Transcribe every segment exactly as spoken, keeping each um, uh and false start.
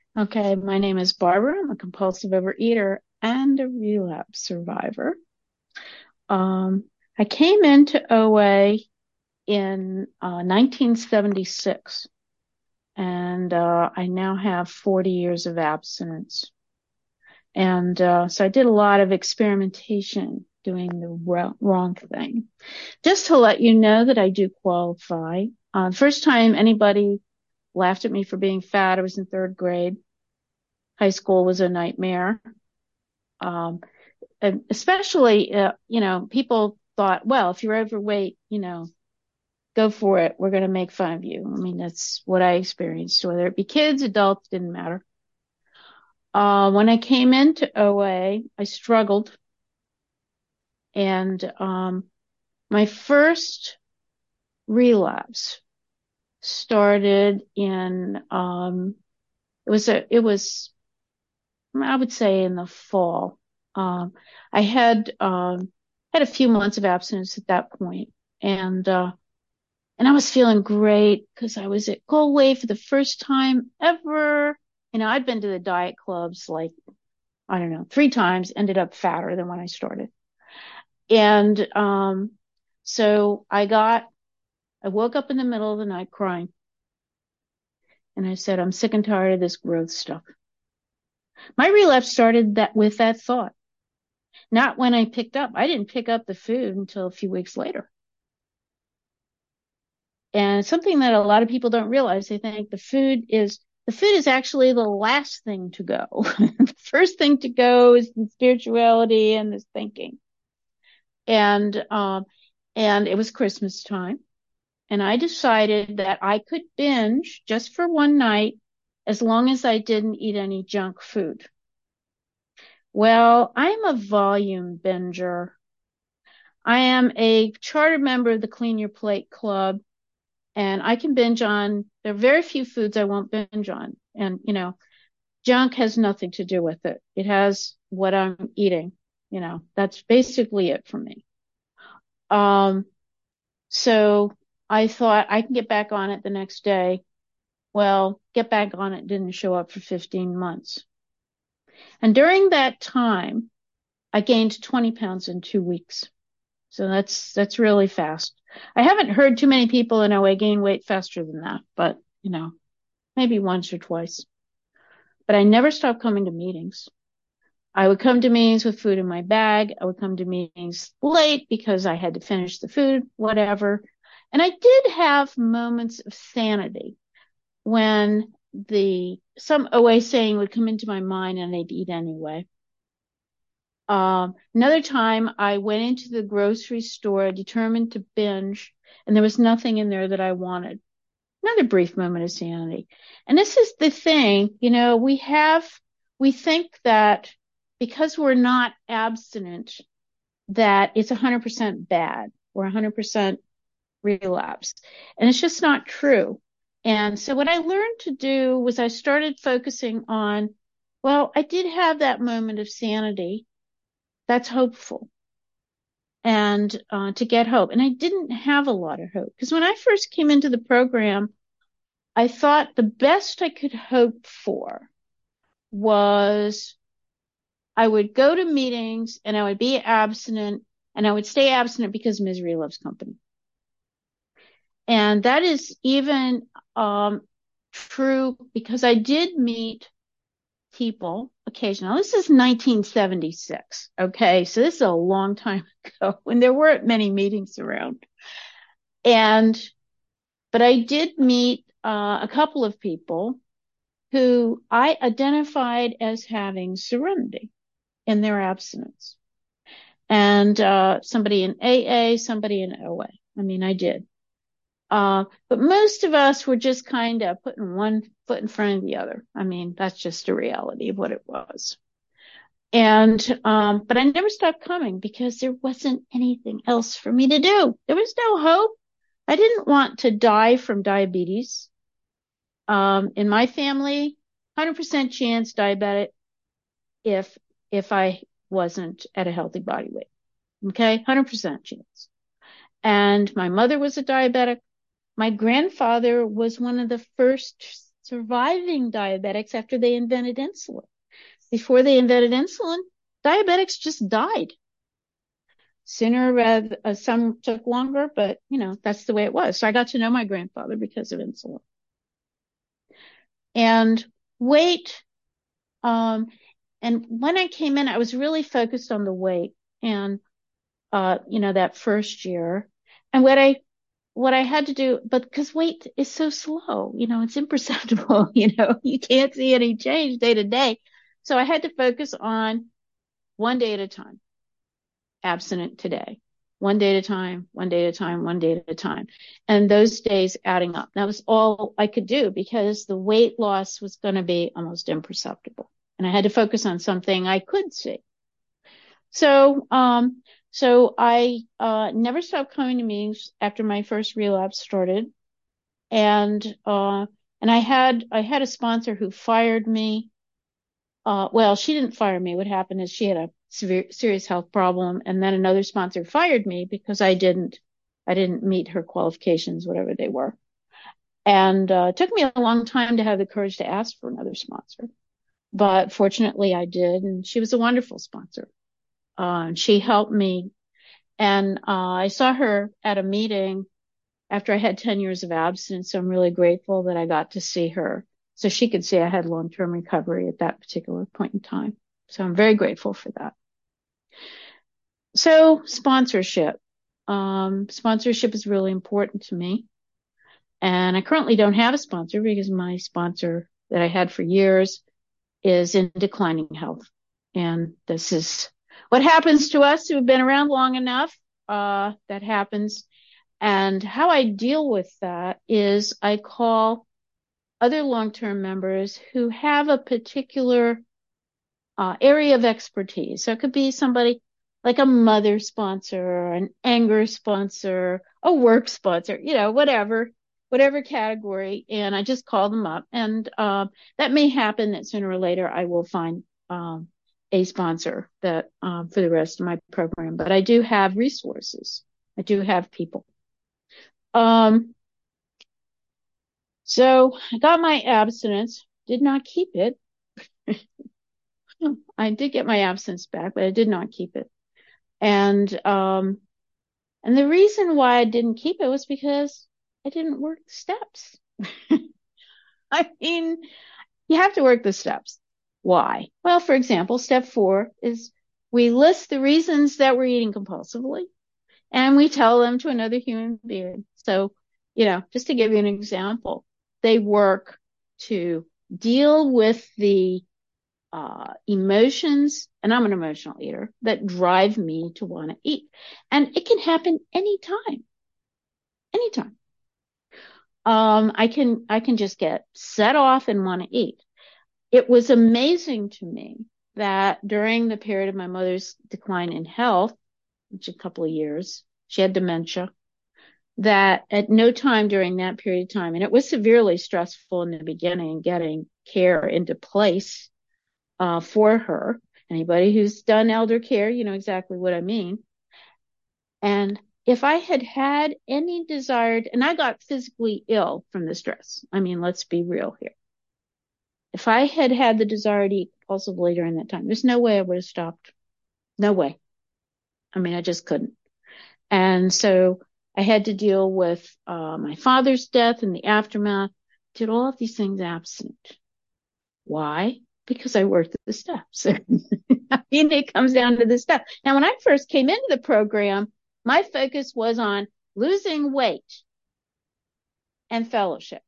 Okay, my name is Barbara. I'm a compulsive overeater and a relapse survivor. Um, I came into O A in uh, nineteen seventy-six, and uh, I now have forty years of abstinence. And uh, so I did a lot of experimentation doing the wrong, wrong thing. Just to let you know that I do qualify. Uh, first time anybody laughed at me for being fat, I was in third grade. High school was a nightmare. Um, and especially, uh, you know, people thought, well, if you're overweight, you know, go for it. We're going to make fun of you. I mean, that's what I experienced, whether it be kids, adults, didn't matter. Uh, when I came into O A, I struggled. And um, my first relapse started in, um, it was a, it was, I would say in the fall. Um, I had, um, had a few months of abstinence at that point, and uh, and I was feeling great because I was at Galway for the first time ever. You know, I'd been to the diet clubs like, I don't know, three times, ended up fatter than when I started. And um, so I got, I woke up in the middle of the night crying, and I said, I'm sick and tired of this growth stuff. My relapse started that with that thought, not when I picked up. I didn't pick up the food until a few weeks later. And something that a lot of people don't realize, they think the food is the food is actually the last thing to go. The first thing to go is the spirituality and this thinking. And um, and it was Christmas time, and I decided that I could binge just for one night as long as I didn't eat any junk food. Well, I'm a volume binger. I am a charter member of the Clean Your Plate Club, and I can binge on, there are very few foods I won't binge on. And, you know, junk has nothing to do with it. It has what I'm eating. You know, that's basically it for me. Um, so I thought I can get back on it the next day. Well, get back on it didn't show up for fifteen months. And during that time, I gained twenty pounds in two weeks. So that's, that's really fast. I haven't heard too many people in O A gain weight faster than that, but you know, maybe once or twice. But I never stopped coming to meetings. I would come to meetings with food in my bag. I would come to meetings late because I had to finish the food, whatever. And I did have moments of sanity when the some O A saying would come into my mind and I'd eat anyway. Um, another time I went into the grocery store determined to binge, and there was nothing in there that I wanted. Another brief moment of sanity. And this is the thing, you know, we have, we think that because we're not abstinent, that it's one hundred percent bad or one hundred percent relapse. And it's just not true. And so what I learned to do was I started focusing on, well, I did have that moment of sanity. That's hopeful. And uh, to get hope. And I didn't have a lot of hope because when I first came into the program, I thought the best I could hope for was I would go to meetings and I would be abstinent, and I would stay abstinent because misery loves company. And that is even um, true because I did meet people occasionally. This is nineteen seventy-six. Okay. So this is a long time ago when there weren't many meetings around. And, but I did meet uh, a couple of people who I identified as having serenity in their abstinence. And uh, somebody in A A, somebody in O A. I mean, I did. Uh, but most of us were just kind of putting one foot in front of the other. I mean, that's just the reality of what it was. And, um, but I never stopped coming because there wasn't anything else for me to do. There was no hope. I didn't want to die from diabetes. Um, in my family, one hundred percent chance diabetic if, if I wasn't at a healthy body weight. Okay. one hundred percent chance. And my mother was a diabetic. My grandfather was one of the first surviving diabetics after they invented insulin. Before they invented insulin, diabetics just died. Sooner rather, uh, some took longer, but you know, that's the way it was. So I got to know my grandfather because of insulin. And weight, um, and when I came in, I was really focused on the weight and, uh, you know, that first year. And what I, what I had to do, but because weight is so slow, you know, it's imperceptible, you know, you can't see any change day to day. So I had to focus on one day at a time, abstinent today, one day at a time, one day at a time, one day at a time. And those days adding up. That was all I could do because the weight loss was going to be almost imperceptible. And I had to focus on something I could see. So, um, so I, uh, never stopped coming to meetings after my first relapse started. And, uh, and I had, I had a sponsor who fired me. Uh, well, she didn't fire me. What happened is she had a severe, serious health problem. And then another sponsor fired me because I didn't, I didn't meet her qualifications, whatever they were. And, uh, it took me a long time to have the courage to ask for another sponsor. But fortunately I did. And she was a wonderful sponsor. Uh, and she helped me. And, uh, I saw her at a meeting after I had ten years of abstinence. So I'm really grateful that I got to see her so she could see I had long-term recovery at that particular point in time. So I'm very grateful for that. So sponsorship, um, sponsorship is really important to me. And I currently don't have a sponsor because my sponsor that I had for years is in declining health. And this is what happens to us who've been around long enough. Uh, that happens. And how I deal with that is I call other long-term members who have a particular uh, area of expertise. So it could be somebody like a mother sponsor, an anger sponsor, a work sponsor, you know, whatever, whatever category. And I just call them up. And uh, that may happen that sooner or later I will find um, a sponsor that um, for the rest of my program. But I do have resources. I do have people. Um, so I got my abstinence, did not keep it. I did get my abstinence back, but I did not keep it. And, um, and the reason why I didn't keep it was because I didn't work the steps. I mean, you have to work the steps. Why? Well, for example, step four is we list the reasons that we're eating compulsively and we tell them to another human being. So, you know, just to give you an example, they work to deal with the uh, emotions, and I'm an emotional eater, that drive me to want to eat. And it can happen anytime, anytime. Um, I can, I can just get set off and want to eat. It was amazing to me that during the period of my mother's decline in health, which a couple of years, she had dementia, that at no time during that period of time, and it was severely stressful in the beginning, getting care into place uh, for her. Anybody who's done elder care, you know exactly what I mean. And if I had had any desired, and I got physically ill from the stress. I mean, let's be real here. If I had had the desire to eat compulsively during that time, there's no way I would have stopped. No way. I mean, I just couldn't. And so I had to deal with uh, my father's death and the aftermath, did all of these things absent. Why? Because I worked the steps. I mean, it comes down to the steps. Now, when I first came into the program, my focus was on losing weight and fellowship.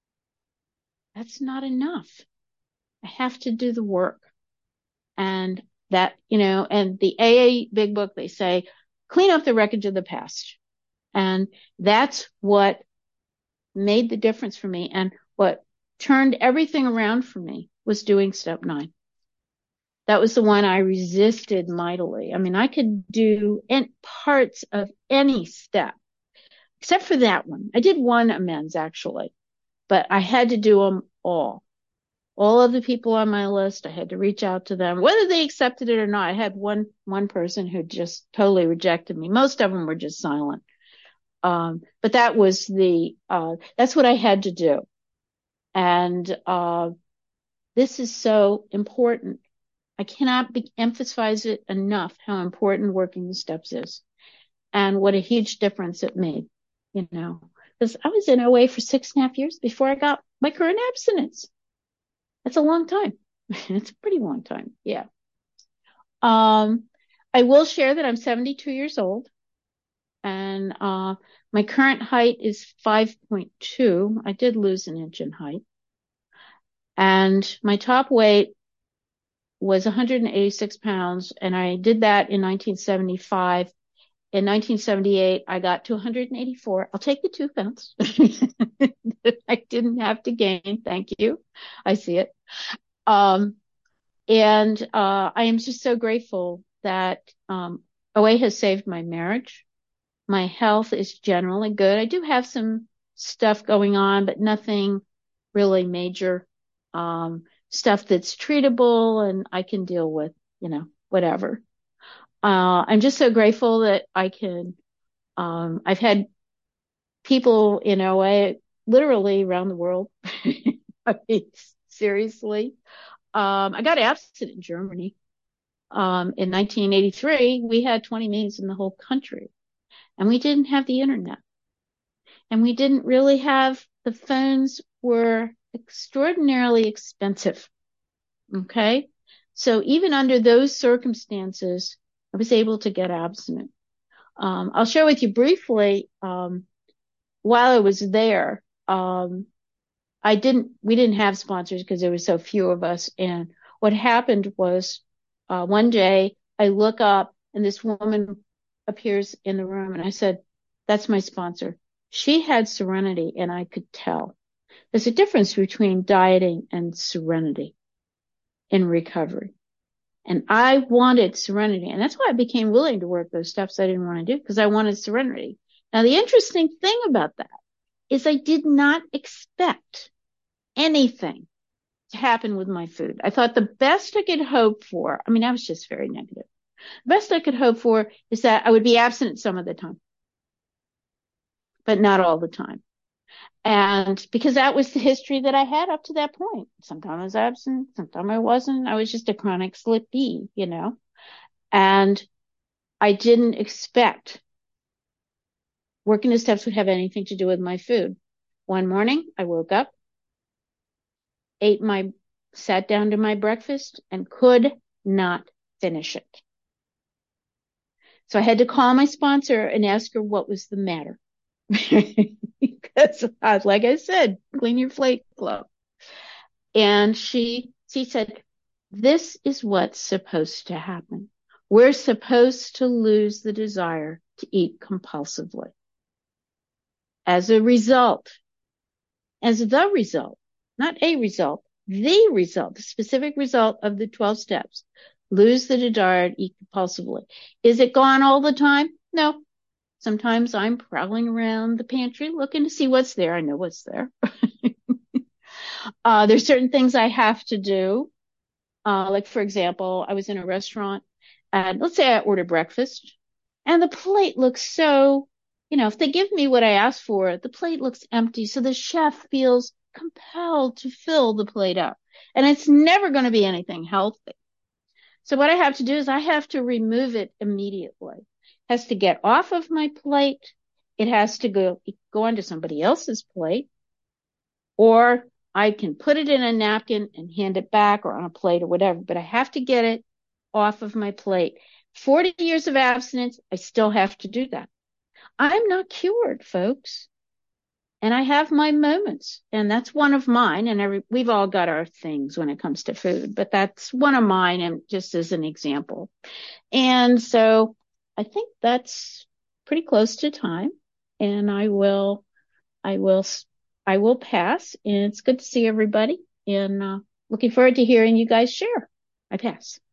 That's not enough. I have to do the work. And that, you know, and the A A Big Book, they say, clean up the wreckage of the past. And that's what made the difference for me. And what turned everything around for me was doing step nine. That was the one I resisted mightily. I mean, I could do in parts of any step, except for that one. I did one amends actually, but I had to do them all. All of the people on my list, I had to reach out to them, whether they accepted it or not. I had one, one person who just totally rejected me. Most of them were just silent. Um, but that was the, uh, that's what I had to do. And uh, this is so important. I cannot be, emphasize it enough how important working the steps is and what a huge difference it made, you know, because I was in O A for six and a half years before I got my current abstinence. That's a long time. It's a pretty long time. Yeah. Um, I will share that I'm seventy-two years old and uh, my current height is five point two. I did lose an inch in height. And my top weight was one hundred eighty-six pounds, and I did that in nineteen seventy-five. In nineteen seventy-eight, I got to one hundred eighty-four. I'll take the two pounds. I didn't have to gain. Thank you. I see it. Um, and uh, I am just so grateful that um, O A has saved my marriage. My health is generally good. I do have some stuff going on, but nothing really major. Um, stuff that's treatable and I can deal with, you know, whatever. Uh, I'm just so grateful that I can, um, I've had people in O A literally around the world. I mean, seriously. Um, I got abstinent in Germany. Um, in nineteen eighty-three, we had twenty meetings in the whole country and we didn't have the internet and we didn't really have, the phones were extraordinarily expensive. Okay. So even under those circumstances, I was able to get abstinent. Um, I'll share with you briefly, um, while I was there, um, I didn't, we didn't have sponsors because there were so few of us. And what happened was, uh, one day I look up and this woman appears in the room and I said, that's my sponsor. She had Serenity and I could tell. There's a difference between dieting and Serenity in recovery. And I wanted Serenity. And that's why I became willing to work those steps I didn't want to do because I wanted Serenity. Now, the interesting thing about that is I did not expect anything to happen with my food. I thought the best I could hope for, I mean, I was just very negative. The best I could hope for is that I would be abstinent some of the time, but not all the time. And because that was the history that I had up to that point. Sometimes I was absent, sometimes I wasn't. I was just a chronic slip B, you know, and I didn't expect working the steps would have anything to do with my food. One morning I woke up, ate my, sat down to my breakfast and could not finish it. So I had to call my sponsor and ask her what was the matter. Because, like I said, Clean Your Plate Club. And she, she said, this is what's supposed to happen. We're supposed to lose the desire to eat compulsively. As a result, as the result, not a result, the result, the specific result of the twelve steps, lose the desire to eat compulsively. Is it gone all the time? No. Sometimes I'm prowling around the pantry looking to see what's there. I know what's there. uh, there's certain things I have to do. Uh, like, for example, I was in a restaurant and let's say I order breakfast and the plate looks so, you know, if they give me what I asked for, the plate looks empty. So the chef feels compelled to fill the plate up and it's never going to be anything healthy. So what I have to do is I have to remove it immediately. It has to get off of my plate. It has to go, go onto somebody else's plate, or I can put it in a napkin and hand it back or on a plate or whatever, but I have to get it off of my plate. forty years of abstinence, I still have to do that. I'm not cured, folks. And I have my moments, and that's one of mine. And every, we've all got our things when it comes to food, but that's one of mine, and just as an example. And so I think that's pretty close to time, and I will, I will, I will pass. And it's good to see everybody, and uh, looking forward to hearing you guys share. I pass.